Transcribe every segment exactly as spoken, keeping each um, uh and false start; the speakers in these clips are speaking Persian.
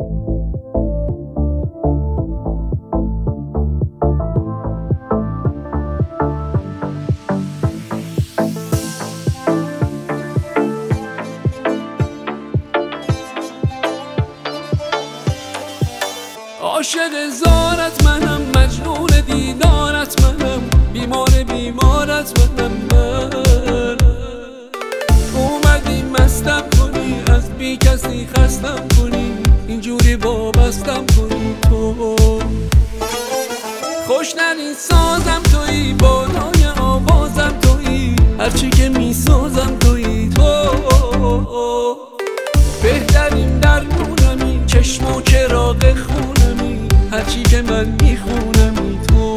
عاشق زارت منم، مجنون دیدارت منم، بیمار بیمارت منم. من اومدی مستم کنی، از بی کسی خستم کنی، اینجوری وابستم کنی. تو خوشنرین سازم تویی، بالای آوازم تویی، هرچی که میسازم تویی. تو بهترین درمونمی، چشم و چراغ خونمی، هرچی که من میخونمی. تو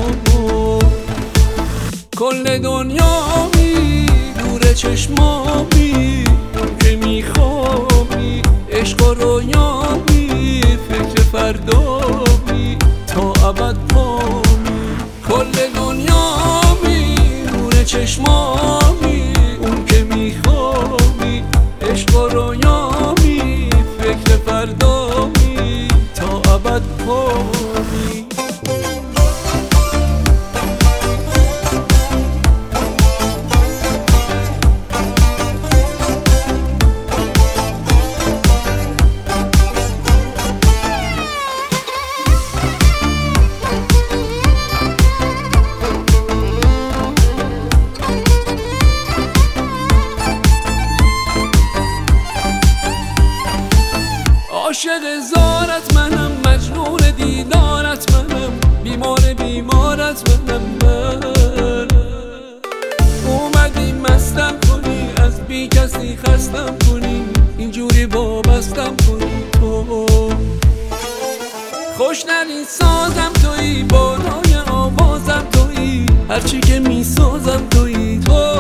کل دنیامی، دور چشمامی، اون که میخوابی، عشق و رویامی، فکر فردامی، تا ابد پامی. کل دنیامی، دور چشمامی، اون که میخوابی، عشق و رویامی، فکر فردامی، تا ابد پامی. عاشق زارت منم، مجنون دیدارت منم، بیمار بیمارت منم. من اومدی مستم کنی، از بی کسی خستم کنی، اینجوری وابستم کنی. تو خوشنرین سازم تویی، بالای آوازم تویی، هرچی که میسازم تویی. تو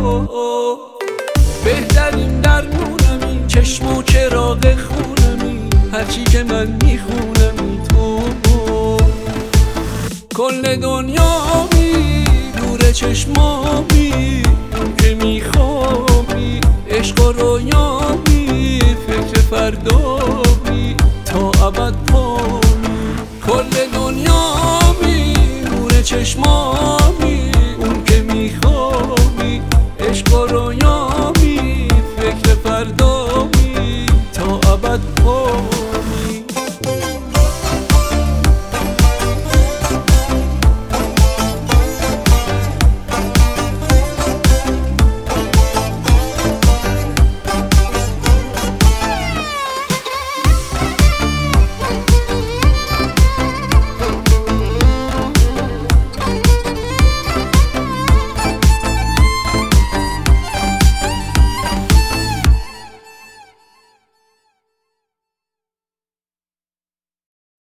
بهترین درمونمی، چشم و چراغ خونمی، هرچی که من میخونمی. تو کل دنیامی، دور چشمامی، اون که میخوابی، عشق و رویامی،